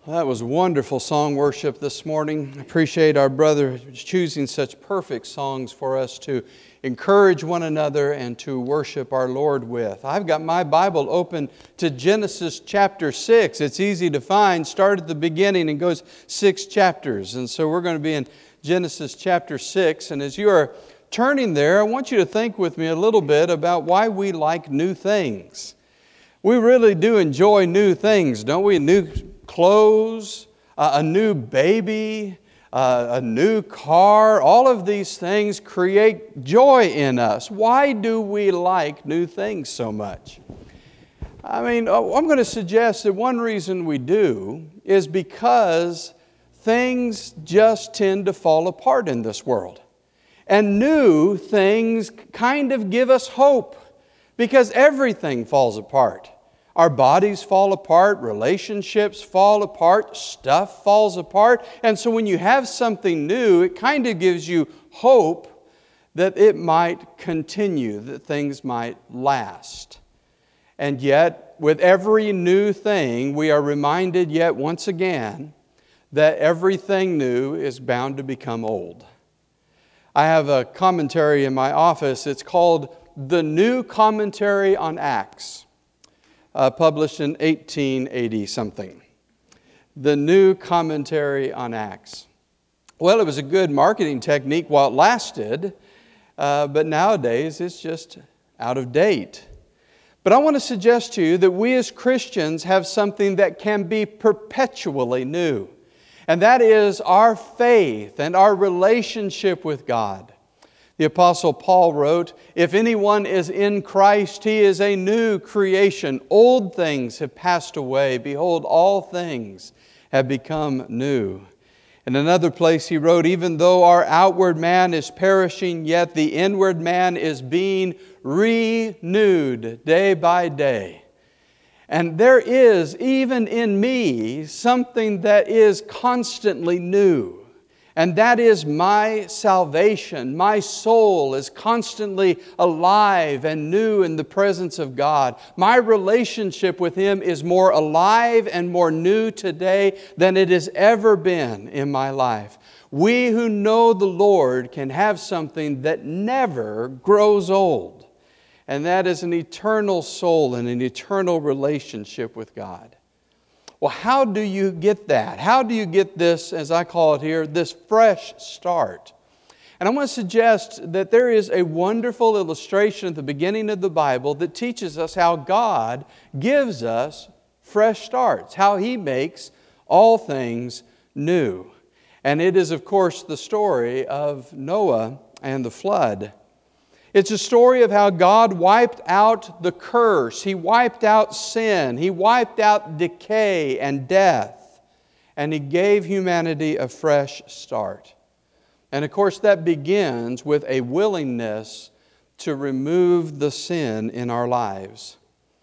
That was wonderful song worship this morning. I appreciate our brother choosing such perfect songs for us to encourage one another and to worship our Lord with. I've got my Bible open to Genesis chapter 6. It's easy to find. Start at the beginning and goes 6 chapters. And so we're going to be in Genesis chapter 6. And as you are turning there, I want you to think with me a little bit about why we like new things. We really do enjoy new things, don't we? New clothes, a new baby, a new car. All of these things create joy in us. Why do we like new things so much? I'm going to suggest that one reason we do is because things just tend to fall apart in this world. And new things kind of give us hope because everything falls apart. Our bodies fall apart, relationships fall apart, stuff falls apart. And so when you have something new, it kind of gives you hope that it might continue, that things might last. And yet, with every new thing, we are reminded yet once again that everything new is bound to become old. I have a commentary in my office. It's called The New Commentary on Acts. Published in 1880 something. The New Commentary on Acts. Well, it was a good marketing technique while it lasted, but nowadays it's just out of date. But I want to suggest to you that we as Christians have something that can be perpetually new, and that is our faith and our relationship with God. The Apostle Paul wrote, "If anyone is in Christ, he is a new creation. Old things have passed away. Behold, all things have become new." In another place he wrote, "Even though our outward man is perishing, yet the inward man is being renewed day by day." And there is, even in me, something that is constantly new. And that is my salvation. My soul is constantly alive and new in the presence of God. My relationship with Him is more alive and more new today than it has ever been in my life. We who know the Lord can have something that never grows old. And that is an eternal soul and an eternal relationship with God. Well, how do you get that? How do you get this, as I call it here, this fresh start? And I want to suggest that there is a wonderful illustration at the beginning of the Bible that teaches us how God gives us fresh starts, how He makes all things new. And it is, of course, the story of Noah and the flood. It's a story of how God wiped out the curse. He wiped out sin. He wiped out decay and death. And He gave humanity a fresh start. And of course that begins with a willingness to remove the sin in our lives.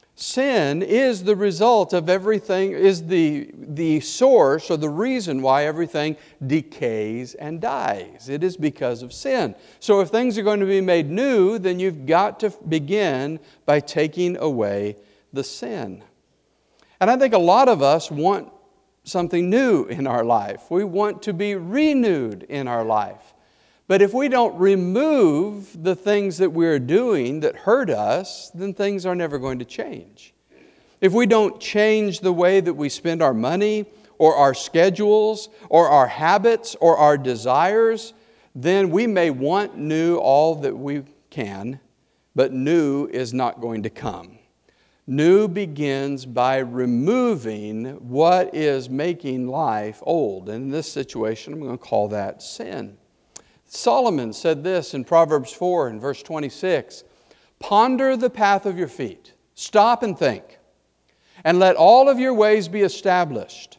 Sin is the result of everything, is the source or the reason why everything decays and dies. It is because of sin. So if things are going to be made new, then you've got to begin by taking away the sin. And I think a lot of us want something new in our life. We want to be renewed in our life. But if we don't remove the things that we're doing that hurt us, then things are never going to change. If we don't change the way that we spend our money or our schedules or our habits or our desires, then we may want new all that we can, but new is not going to come. New begins by removing what is making life old. And in this situation, I'm going to call that sin. Solomon said this in Proverbs 4 and verse 26, "Ponder the path of your feet, stop and think, and let all of your ways be established.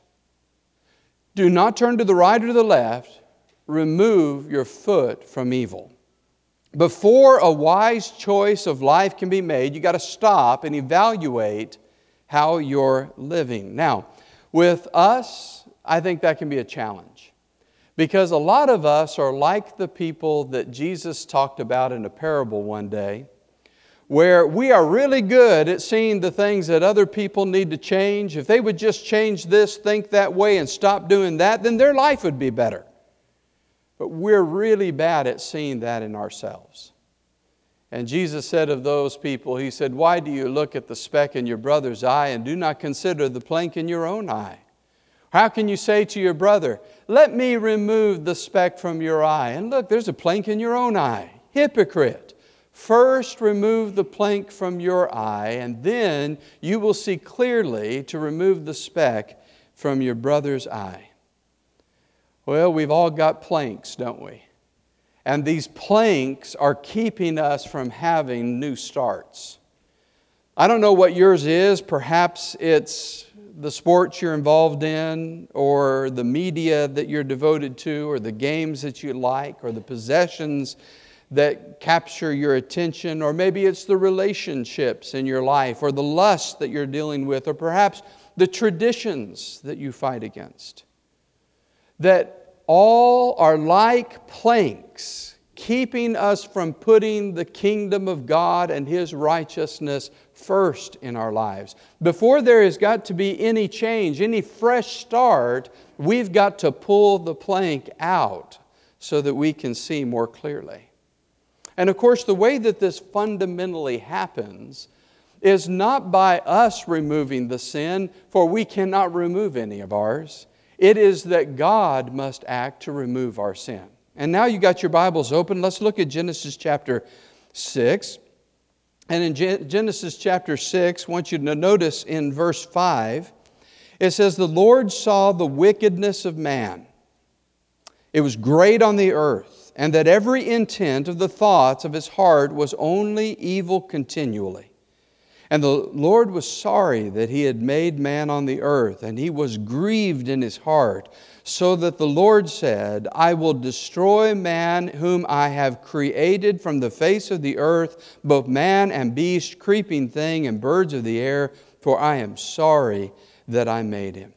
Do not turn to the right or to the left, remove your foot from evil." Before a wise choice of life can be made, you've got to stop and evaluate how you're living. Now, with us, I think that can be a challenge. Because a lot of us are like the people that Jesus talked about in a parable one day. where we are really good at seeing the things that other people need to change. If they would just change this, think that way, and stop doing that, then their life would be better. But we're really bad at seeing that in ourselves. And Jesus said of those people, He said, "Why do you look at the speck in your brother's eye and do not consider the plank in your own eye? How can you say to your brother, 'Let me remove the speck from your eye,' and look, there's a plank in your own eye? Hypocrite! First remove the plank from your eye, and then you will see clearly to remove the speck from your brother's eye." Well, we've all got planks, don't we? And these planks are keeping us from having new starts. I don't know what yours is. Perhaps it's the sports you're involved in, or the media that you're devoted to, or the games that you like, or the possessions that capture your attention, or maybe it's the relationships in your life, or the lust that you're dealing with, or perhaps the traditions that you fight against. That all are like planks, keeping us from putting the kingdom of God and His righteousness first in our lives. Before there has got to be any change, any fresh start, we've got to pull the plank out so that we can see more clearly. And of course, the way that this fundamentally happens is not by us removing the sin, for we cannot remove any of ours. It is that God must act to remove our sin. And now you got your Bibles open. Let's look at Genesis chapter 6. And in Genesis chapter 6, I want you to notice in verse 5, it says, "The Lord saw the wickedness of man. It was great on the earth, and that every intent of the thoughts of his heart was only evil continually. And the Lord was sorry that He had made man on the earth, and He was grieved in His heart, so that the Lord said, 'I will destroy man whom I have created from the face of the earth, both man and beast, creeping thing, and birds of the air, for I am sorry that I made him.'"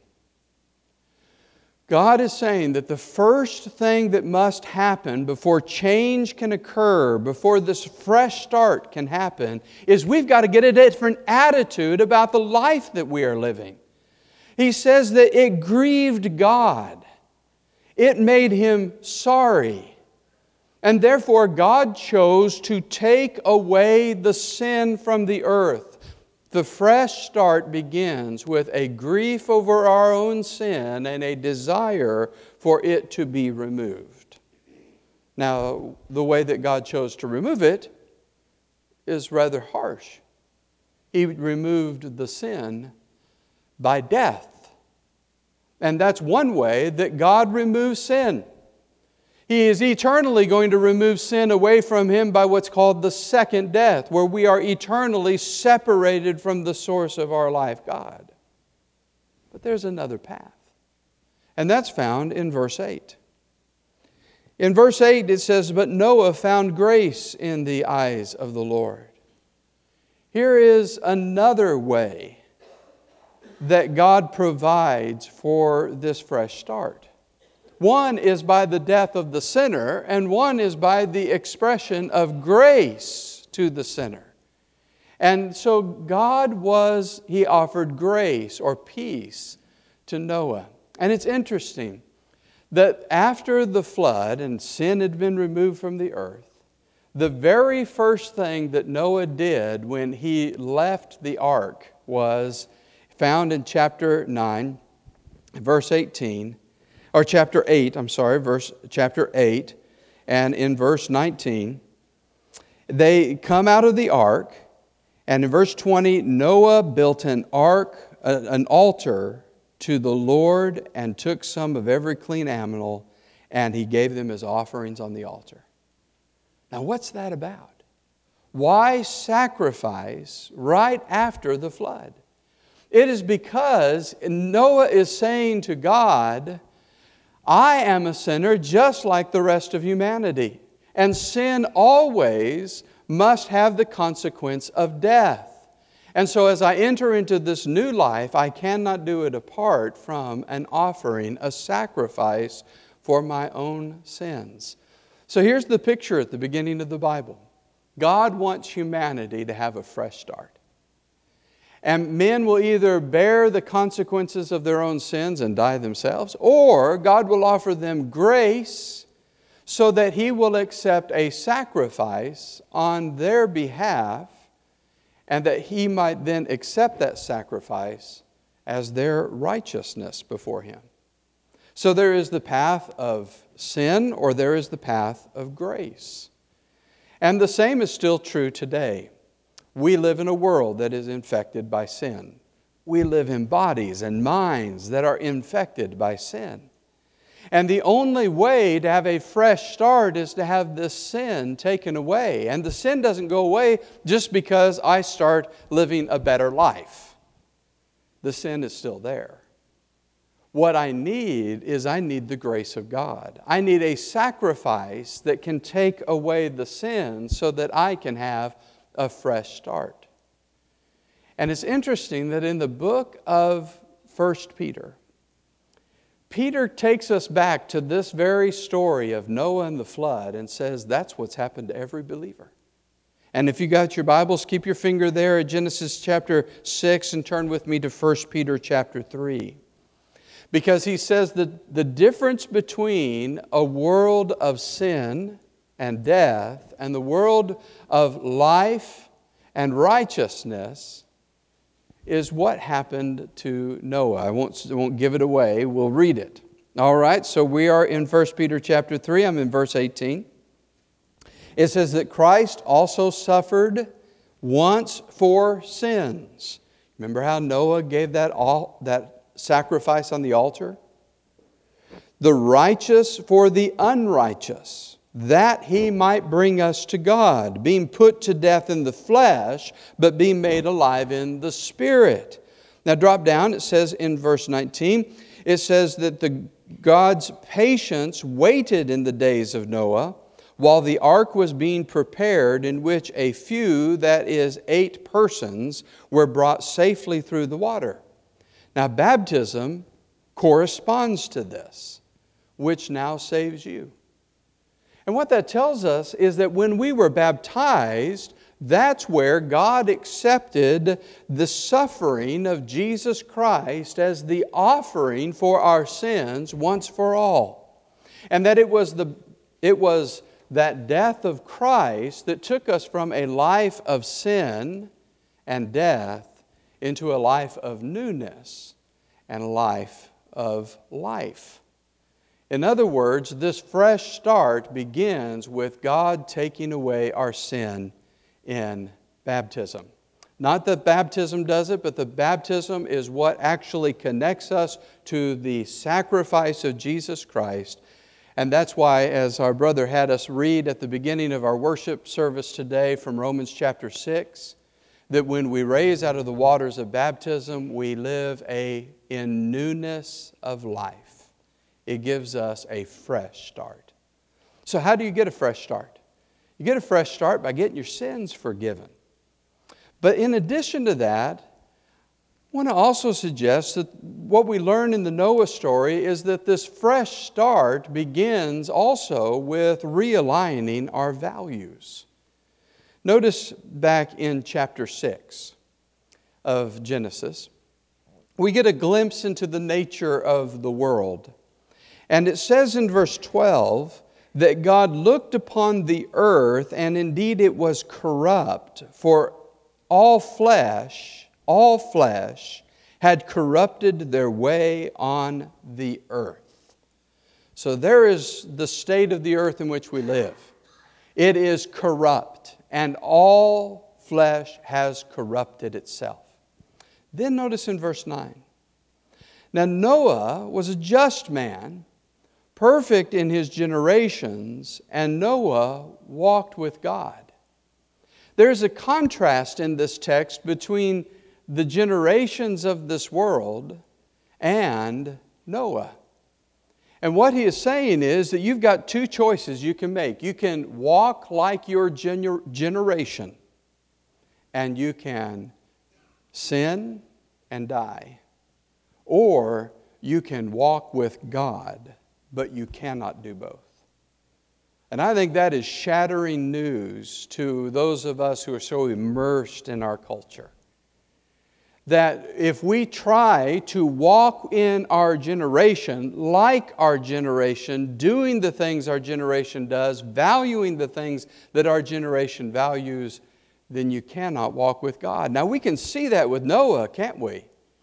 God is saying that the first thing that must happen before change can occur, before this fresh start can happen, is we've got to get a different attitude about the life that we are living. He says that it grieved God. It made Him sorry. And therefore God chose to take away the sin from the earth. The fresh start begins with a grief over our own sin and a desire for it to be removed. Now, the way that God chose to remove it is rather harsh. He removed the sin by death. And that's one way that God removes sin. He is eternally going to remove sin away from him by what's called the second death, where we are eternally separated from the source of our life, God. But there's another path. And that's found in verse 8. In verse 8 it says, "But Noah found grace in the eyes of the Lord." Here is another way that God provides for this fresh start. One is by the death of the sinner, and one is by the expression of grace to the sinner. And so He offered grace or peace to Noah. And it's interesting that after the flood and sin had been removed from the earth, the very first thing that Noah did when he left the ark was found in chapter 9, verse 18, or chapter 8, chapter 8, and in verse 19, they come out of the ark, and in verse 20, Noah built an altar to the Lord and took some of every clean animal, and he gave them as offerings on the altar. Now, what's that about? Why sacrifice right after the flood? It is because Noah is saying to God, I am a sinner just like the rest of humanity. And sin always must have the consequence of death. And so as I enter into this new life, I cannot do it apart from an offering, a sacrifice for my own sins. So here's the picture at the beginning of the Bible. God wants humanity to have a fresh start. And men will either bear the consequences of their own sins and die themselves, or God will offer them grace so that He will accept a sacrifice on their behalf, and that He might then accept that sacrifice as their righteousness before Him. So there is the path of sin, or there is the path of grace. And the same is still true today. We live in a world that is infected by sin. We live in bodies and minds that are infected by sin. And the only way to have a fresh start is to have this sin taken away. And the sin doesn't go away just because I start living a better life. The sin is still there. What I need is the grace of God. I need a sacrifice that can take away the sin so that I can have a fresh start. And it's interesting that in the book of 1 Peter, Peter takes us back to this very story of Noah and the flood and says that's what's happened to every believer. And if you got your Bibles, keep your finger there at Genesis chapter 6 and turn with me to 1 Peter chapter 3. Because he says that the difference between a world of sin and death and the world of life and righteousness is what happened to Noah. I won't give it away. We'll read it. All right, so we are in 1 Peter chapter 3. I'm in verse 18. It says that Christ also suffered once for sins. Remember how Noah gave that sacrifice on the altar? The righteous for the unrighteous, that He might bring us to God, being put to death in the flesh, but being made alive in the Spirit. Now drop down, it says in verse 19, it says that God's patience waited in the days of Noah, while the ark was being prepared, in which a few, that is 8 persons, were brought safely through the water. Now, baptism corresponds to this, which now saves you. And what that tells us is that when we were baptized, that's where God accepted the suffering of Jesus Christ as the offering for our sins once for all. And that it was that death of Christ that took us from a life of sin and death into a life of newness and a life of life. In other words, this fresh start begins with God taking away our sin in baptism. Not that baptism does it, but the baptism is what actually connects us to the sacrifice of Jesus Christ. And that's why, as our brother had us read at the beginning of our worship service today from Romans chapter 6, that when we raise out of the waters of baptism, we live in newness of life. It gives us a fresh start. So how do you get a fresh start? You get a fresh start by getting your sins forgiven. But in addition to that, I want to also suggest that what we learn in the Noah story is that this fresh start begins also with realigning our values. Notice back in chapter 6 of Genesis, we get a glimpse into the nature of the world. And it says in verse 12 that God looked upon the earth, and indeed it was corrupt, for all flesh had corrupted their way on the earth. So there is the state of the earth in which we live. It is corrupt, and all flesh has corrupted itself. Then notice in verse 9. Now Noah was a just man, perfect in his generations, and Noah walked with God. There's a contrast in this text between the generations of this world and Noah. And what he is saying is that you've got 2 choices you can make. You can walk like your generation, and you can sin and die. Or you can walk with God, but you cannot do both. And I think that is shattering news to those of us who are so immersed in our culture. That if we try to walk in our generation, like our generation, doing the things our generation does, valuing the things that our generation values, then you cannot walk with God. Now we can see that with Noah, can't we?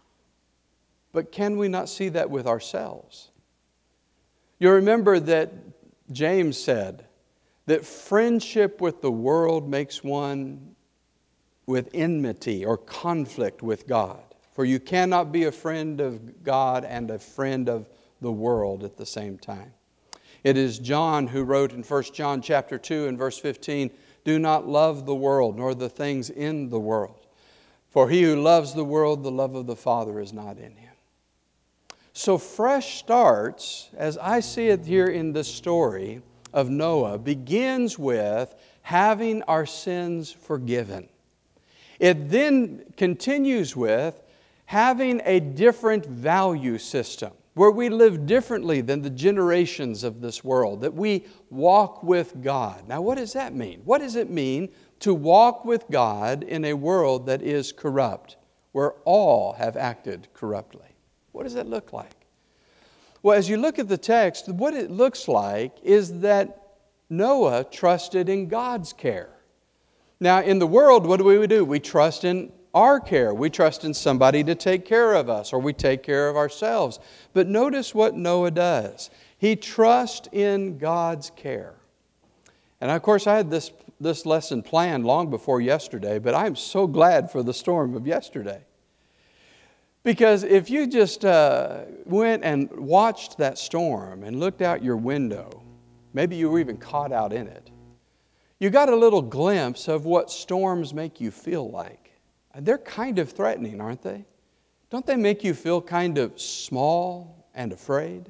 But can we not see that with ourselves? You remember that James said that friendship with the world makes one with enmity or conflict with God. For you cannot be a friend of God and a friend of the world at the same time. It is John who wrote in 1 John chapter 2 and verse 15, "Do not love the world nor the things in the world. For he who loves the world, the love of the Father is not in him." So fresh starts, as I see it here in this story of Noah, begins with having our sins forgiven. It then continues with having a different value system where we live differently than the generations of this world, that we walk with God. Now, what does that mean? What does it mean to walk with God in a world that is corrupt, where all have acted corruptly? What does that look like? Well, as you look at the text, what it looks like is that Noah trusted in God's care. Now, in the world, what do? We trust in our care. We trust in somebody to take care of us, or we take care of ourselves. But notice what Noah does. He trusts in God's care. And of course, I had this lesson planned long before yesterday, but I'm so glad for the storm of yesterday. Because if you just went and watched that storm and looked out your window, maybe you were even caught out in it, you got a little glimpse of what storms make you feel like. They're kind of threatening, aren't they? Don't they make you feel kind of small and afraid?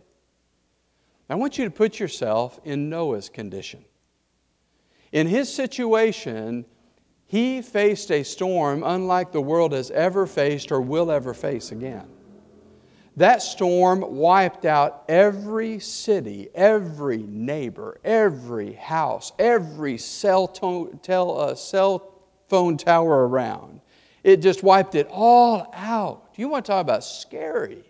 I want you to put yourself in Noah's condition. In his situation, he faced a storm unlike the world has ever faced or will ever face again. That storm wiped out every city, every neighbor, every house, every cell phone tower around. It just wiped it all out. You want to talk about scary?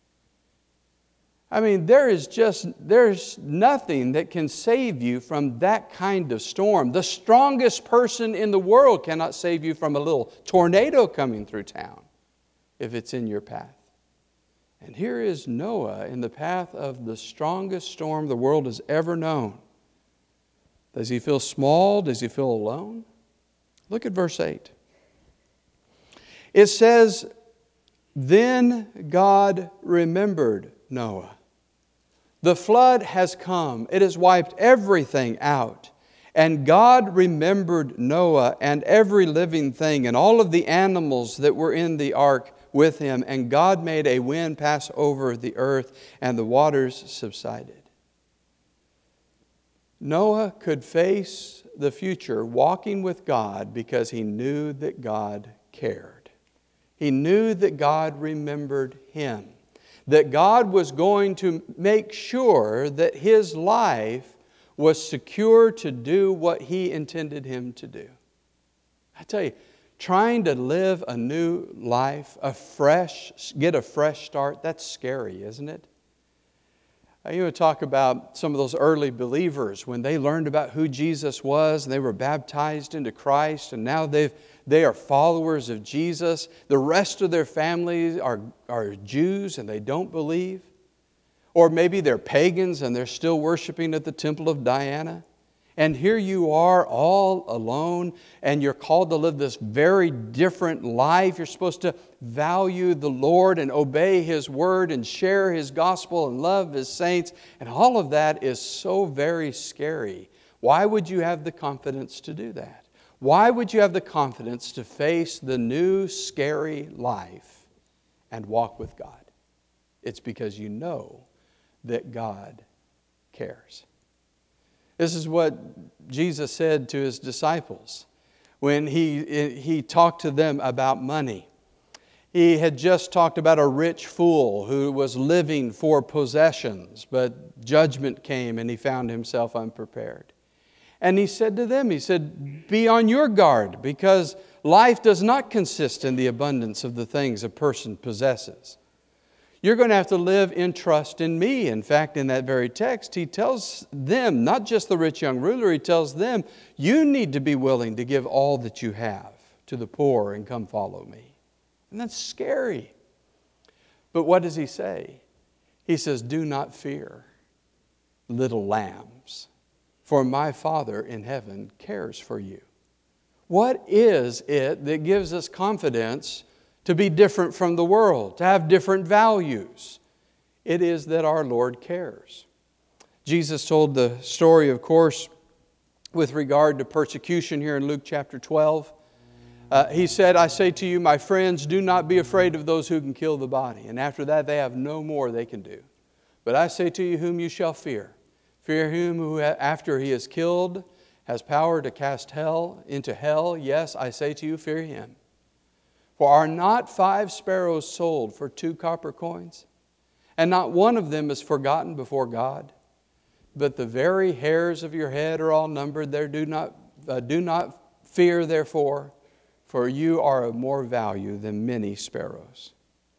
I mean, there's nothing that can save you from that kind of storm. The strongest person in the world cannot save you from a little tornado coming through town if it's in your path. And here is Noah in the path of the strongest storm the world has ever known. Does he feel small? Does he feel alone? Look at verse 8. It says, "Then God remembered Noah." The flood has come. It has wiped everything out. And God remembered Noah and every living thing and all of the animals that were in the ark with him. And God made a wind pass over the earth, and the waters subsided. Noah could face the future walking with God because he knew that God cared. He knew that God remembered him. That God was going to make sure that his life was secure to do what He intended him to do. I tell you, trying to live a new life, get a fresh start, that's scary, isn't it? You would talk about some of those early believers when they learned about who Jesus was and they were baptized into Christ, and now they are followers of Jesus. The rest of their families are Jews and they don't believe. Or maybe they're pagans and they're still worshiping at the temple of Diana. And here you are all alone, and you're called to live this very different life. You're supposed to value the Lord and obey His word and share His gospel and love His saints. And all of that is so very scary. Why would you have the confidence to do that? Why would you have the confidence to face the new scary life and walk with God? It's because you know that God cares. This is what Jesus said to His disciples when He talked to them about money. He had just talked about a rich fool who was living for possessions, but judgment came and he found himself unprepared. And he said to them, he said, be on your guard, because life does not consist in the abundance of the things a person possesses. You're going to have to live in trust in me. In fact, in that very text, he tells them, not just the rich young ruler, he tells them, you need to be willing to give all that you have to the poor and come follow me. And that's scary. But what does he say? He says, do not fear, little lambs, for my Father in heaven cares for you. What is it that gives us confidence to be different from the world, to have different values? It is that our Lord cares. Jesus told the story, of course, with regard to persecution here in Luke chapter 12. He said, I say to you, my friends, do not be afraid of those who can kill the body. And after that, they have no more they can do. But I say to you, whom you shall fear. Fear him who, after he is killed, has power to cast into hell. Yes, I say to you, fear him. For are not 5 sparrows sold for 2 copper coins? And not one of them is forgotten before God? But the very hairs of your head are all numbered. Do not fear, therefore, for you are of more value than many sparrows.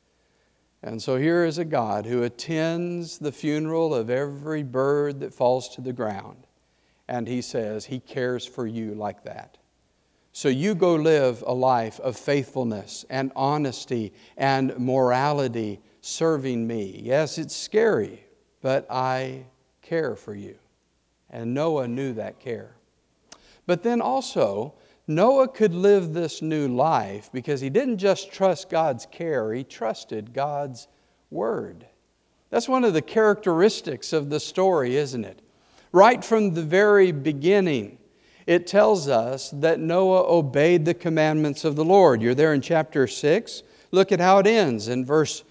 And so here is a God who attends the funeral of every bird that falls to the ground. And He says He cares for you like that. So you go live a life of faithfulness and honesty and morality, serving me. Yes, it's scary, but I care for you. And Noah knew that care. But then also, Noah could live this new life because he didn't just trust God's care, he trusted God's word. That's one of the characteristics of the story, isn't it? Right from the very beginning, it tells us that Noah obeyed the commandments of the Lord. You're there in chapter 6. Look at how it ends in verse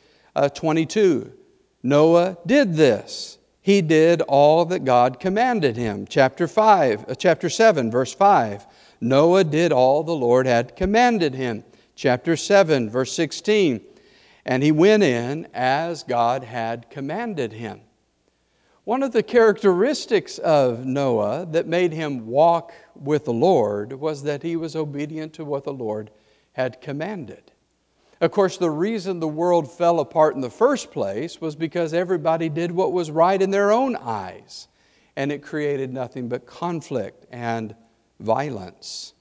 22. Noah did this. He did all that God commanded him. Chapter 7, verse 5. Noah did all the Lord had commanded him. Chapter 7, verse 16. And he went in as God had commanded him. One of the characteristics of Noah that made him walk with the Lord was that he was obedient to what the Lord had commanded. Of course, the reason the world fell apart in the first place was because everybody did what was right in their own eyes. And it created nothing but conflict and violence.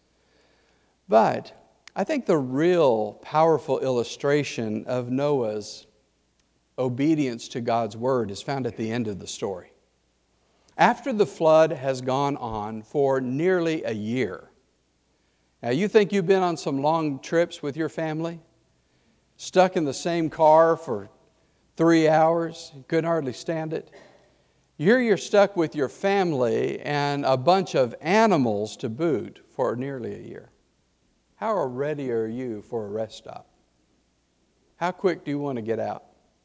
But I think the real powerful illustration of Noah's obedience to God's word is found at the end of the story. After the flood has gone on for nearly a year. Now you think you've been on some long trips with your family? Stuck in the same car for 3 hours, you couldn't hardly stand it. Here you're stuck with your family and a bunch of animals to boot for nearly a year. How ready are you for a rest stop? How quick do you want to get out?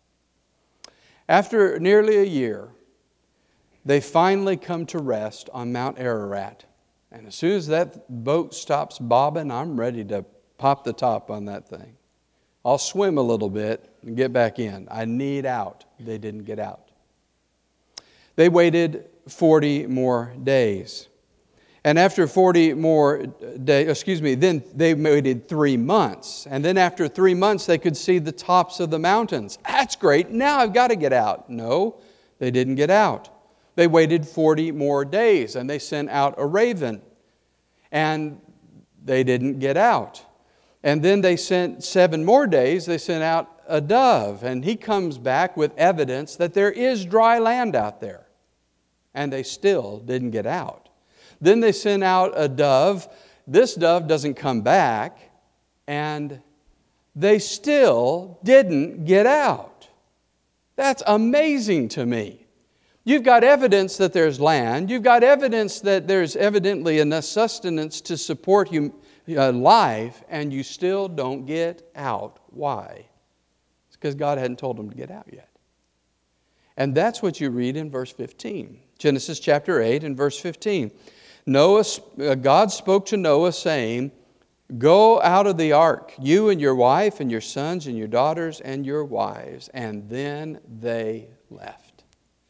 After nearly a year, they finally come to rest on Mount Ararat. And as soon as that boat stops bobbing, I'm ready to pop the top on that thing. I'll swim a little bit and get back in. I need out. They didn't get out. They waited 40 more days. And after 40 more days, then they waited 3 months. And then after 3 months, they could see the tops of the mountains. That's great. Now I've got to get out. No, they didn't get out. They waited 40 more days and they sent out a raven. And they didn't get out. And then they sent 7 more days, they sent out a dove. And he comes back with evidence that there is dry land out there. And they still didn't get out. Then they sent out a dove. This dove doesn't come back. And they still didn't get out. That's amazing to me. You've got evidence that there's land. You've got evidence that there's evidently enough sustenance to support life, and you still don't get out. Why? It's because God hadn't told them to get out yet. And that's what you read in verse 15. Genesis chapter 8 and verse 15. God spoke to Noah saying, Go out of the ark, you and your wife and your sons and your daughters and your wives. And then they left.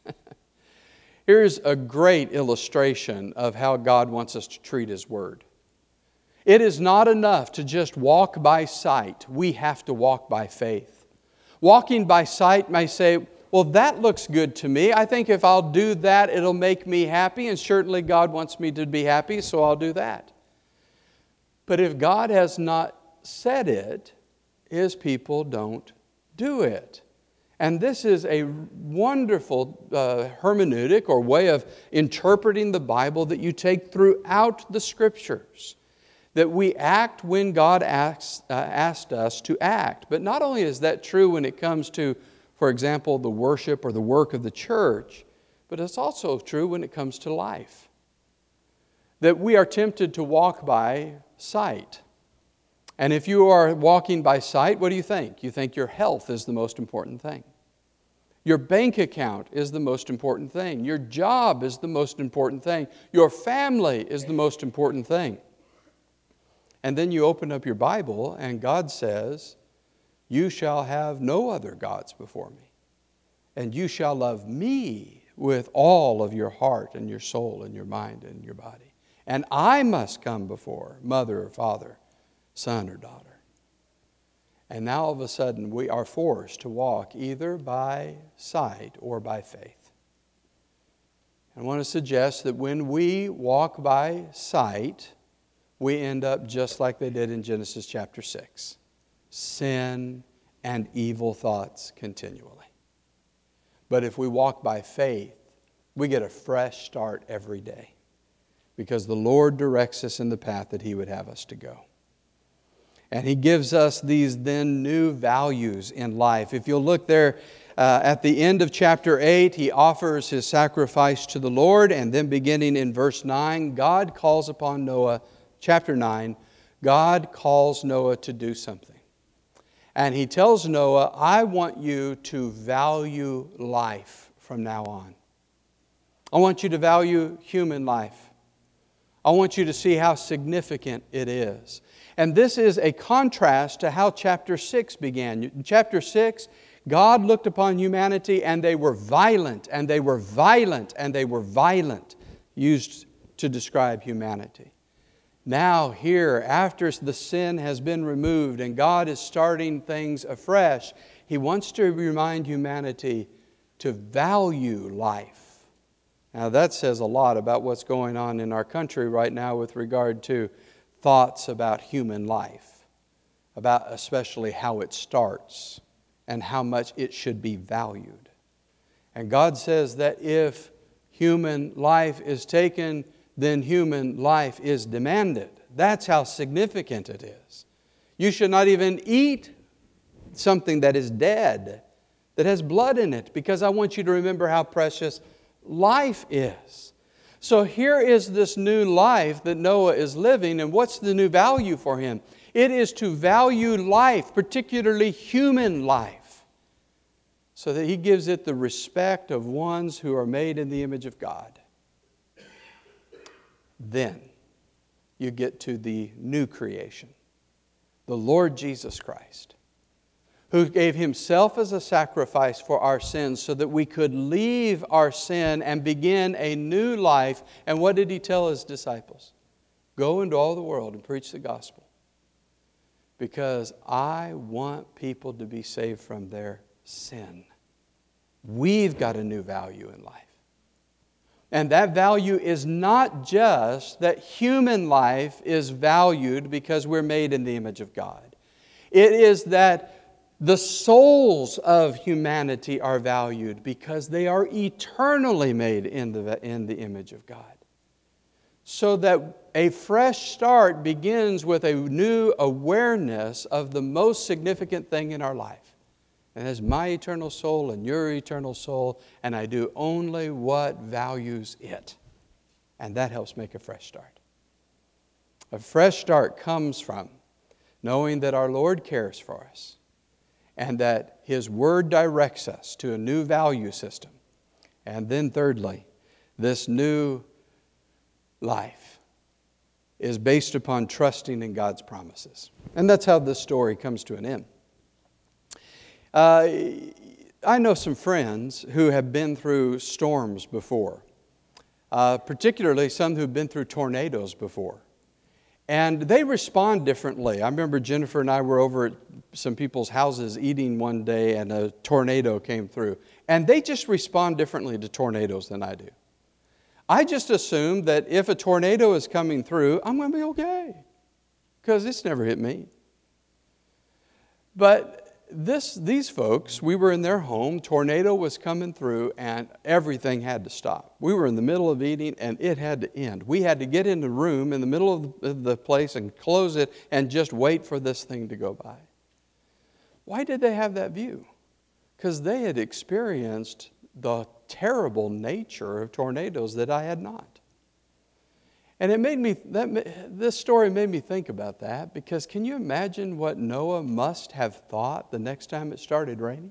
Here's a great illustration of how God wants us to treat His Word. It is not enough to just walk by sight. We have to walk by faith. Walking by sight may say, well, that looks good to me. I think if I'll do that, it'll make me happy. And certainly God wants me to be happy, so I'll do that. But if God has not said it, His people don't do it. And this is a wonderful hermeneutic or way of interpreting the Bible that you take throughout the Scriptures. That we act when God asked us to act. But not only is that true when it comes to, for example, the worship or the work of the church, but it's also true when it comes to life. That we are tempted to walk by sight. And if you are walking by sight, what do you think? You think your health is the most important thing. Your bank account is the most important thing. Your job is the most important thing. Your family is the most important thing. And then you open up your Bible and God says, you shall have no other gods before me. And you shall love me with all of your heart and your soul and your mind and your body. And I must come before mother or father, son or daughter. And now all of a sudden we are forced to walk either by sight or by faith. I want to suggest that when we walk by sight, we end up just like they did in Genesis chapter 6. Sin and evil thoughts continually. But if we walk by faith, we get a fresh start every day. Because the Lord directs us in the path that He would have us to go. And He gives us these then new values in life. If you'll look there at the end of chapter 8, He offers His sacrifice to the Lord. And then beginning in verse 9, God calls upon Noah. Chapter 9, God calls Noah to do something. And He tells Noah, I want you to value life from now on. I want you to value human life. I want you to see how significant it is. And this is a contrast to how chapter 6 began. In chapter 6, God looked upon humanity and they were violent, and they were violent, and they were violent, used to describe humanity. Now here, after the sin has been removed and God is starting things afresh, He wants to remind humanity to value life. Now that says a lot about what's going on in our country right now with regard to thoughts about human life, about especially how it starts and how much it should be valued. And God says that if human life is taken, then human life is demanded. That's how significant it is. You should not even eat something that is dead, that has blood in it, because I want you to remember how precious life is. So here is this new life that Noah is living, and what's the new value for him? It is to value life, particularly human life, so that he gives it the respect of ones who are made in the image of God. Then you get to the new creation, the Lord Jesus Christ, who gave Himself as a sacrifice for our sins so that we could leave our sin and begin a new life. And what did He tell His disciples? Go into all the world and preach the gospel, because I want people to be saved from their sin. We've got a new value in life. And that value is not just that human life is valued because we're made in the image of God. It is that the souls of humanity are valued because they are eternally made in the image of God. So that a fresh start begins with a new awareness of the most significant thing in our life. And that's my eternal soul and your eternal soul, and I do only what values it. And that helps make a fresh start. A fresh start comes from knowing that our Lord cares for us and that His Word directs us to a new value system. And then thirdly, this new life is based upon trusting in God's promises. And that's how this story comes to an end. I know some friends who have been through storms before, particularly some who've been through tornadoes before. And they respond differently. I remember Jennifer and I were over at some people's houses eating one day, and a tornado came through. And they just respond differently to tornadoes than I do. I just assume that if a tornado is coming through, I'm going to be okay, because it's never hit me. But these folks, we were in their home, tornado was coming through, and everything had to stop. We were in the middle of eating, and it had to end. We had to get in the room in the middle of the place and close it and just wait for this thing to go by. Why did they have that view? Because they had experienced the terrible nature of tornadoes that I had not. And this story made me think about that, because can you imagine what Noah must have thought the next time it started raining?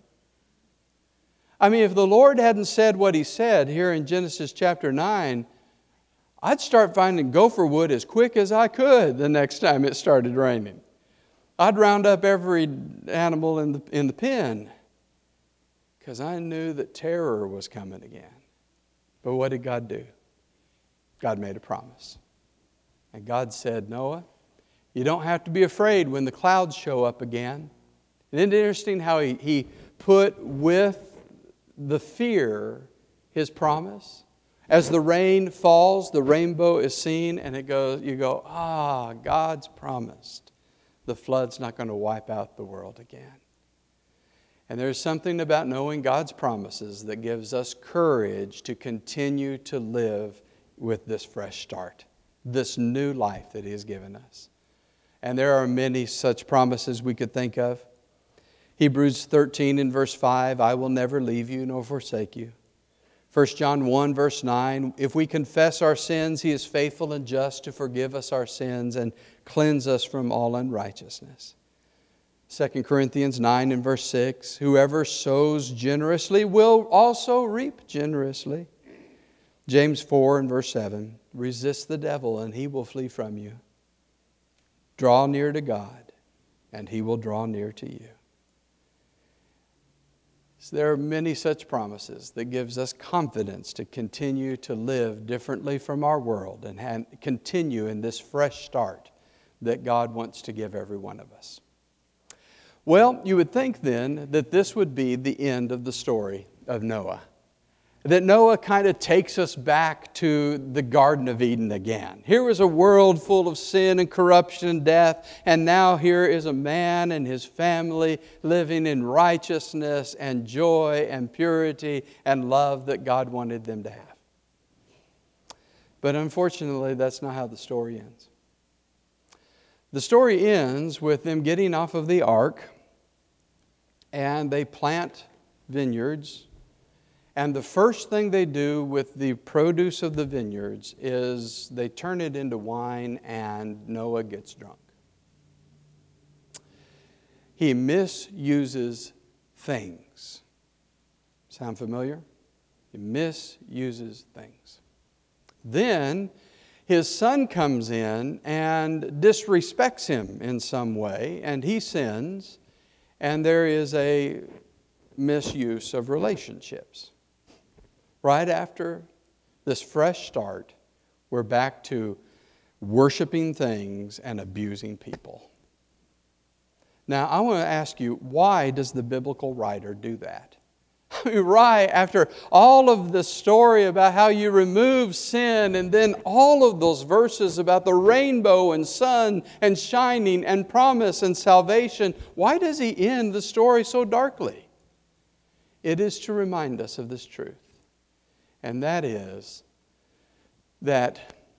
I mean, if the Lord hadn't said what He said here in Genesis chapter 9, I'd start finding gopher wood as quick as I could the next time it started raining. I'd round up every animal in the pen, because I knew that terror was coming again. But what did God do? God made a promise. And God said, Noah, you don't have to be afraid when the clouds show up again. Isn't it interesting how he put with the fear His promise? As the rain falls, the rainbow is seen, and you go, God's promised. The flood's not going to wipe out the world again. And there's something about knowing God's promises that gives us courage to continue to live with this fresh start, this new life that He has given us. And there are many such promises we could think of. Hebrews 13 and verse 5, I will never leave you nor forsake you. 1 John 1 verse 9, if we confess our sins, He is faithful and just to forgive us our sins and cleanse us from all unrighteousness. 2 Corinthians 9 and verse 6, whoever sows generously will also reap generously. James 4 and verse 7, resist the devil and he will flee from you. Draw near to God and He will draw near to you. So there are many such promises that gives us confidence to continue to live differently from our world and continue in this fresh start that God wants to give every one of us. Well, you would think then that this would be the end of the story of Noah. That Noah kind of takes us back to the Garden of Eden again. Here was a world full of sin and corruption and death, and now here is a man and his family living in righteousness and joy and purity and love that God wanted them to have. But unfortunately, that's not how the story ends. The story ends with them getting off of the ark, and they plant vineyards. And the first thing they do with the produce of the vineyards is they turn it into wine, and Noah gets drunk. He misuses things. Sound familiar? He misuses things. Then his son comes in and disrespects him in some way, and he sins, and there is a misuse of relationships. Right after this fresh start, we're back to worshiping things and abusing people. Now, I want to ask you, why does the biblical writer do that? I mean, right after all of the story about how you remove sin, and then all of those verses about the rainbow and sun and shining and promise and salvation, why does he end the story so darkly? It is to remind us of this truth. And that is that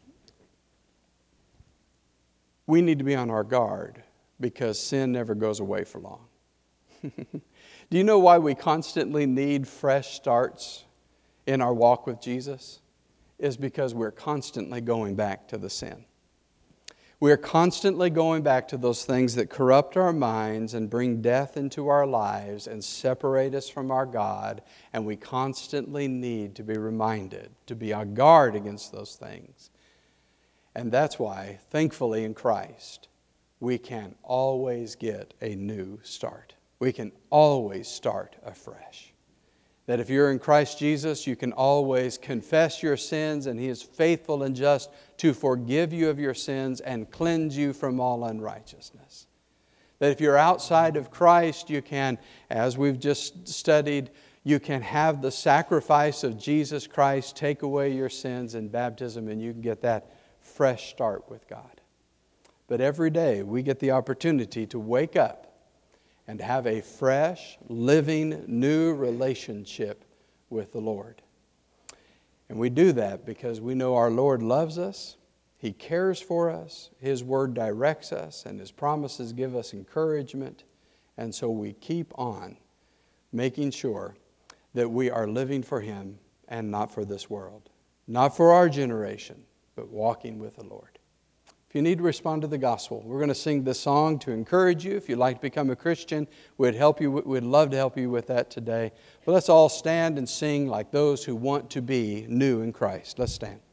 we need to be on our guard, because sin never goes away for long. Do you know why we constantly need fresh starts in our walk with Jesus? It's because we're constantly going back to the sin. We're constantly going back to those things that corrupt our minds and bring death into our lives and separate us from our God. And we constantly need to be reminded to be on guard against those things. And that's why, thankfully in Christ, we can always get a new start. We can always start afresh. That if you're in Christ Jesus, you can always confess your sins, and He is faithful and just to forgive you of your sins and cleanse you from all unrighteousness. That if you're outside of Christ, you can, as we've just studied, you can have the sacrifice of Jesus Christ take away your sins in baptism, and you can get that fresh start with God. But every day we get the opportunity to wake up and have a fresh, living, new relationship with the Lord. And we do that because we know our Lord loves us, He cares for us, His Word directs us, and His promises give us encouragement. And so we keep on making sure that we are living for Him and not for this world. Not for our generation, but walking with the Lord. If you need to respond to the gospel, we're going to sing this song to encourage you. If you'd like to become a Christian, we'd love to help you with that today. But let's all stand and sing like those who want to be new in Christ. Let's stand.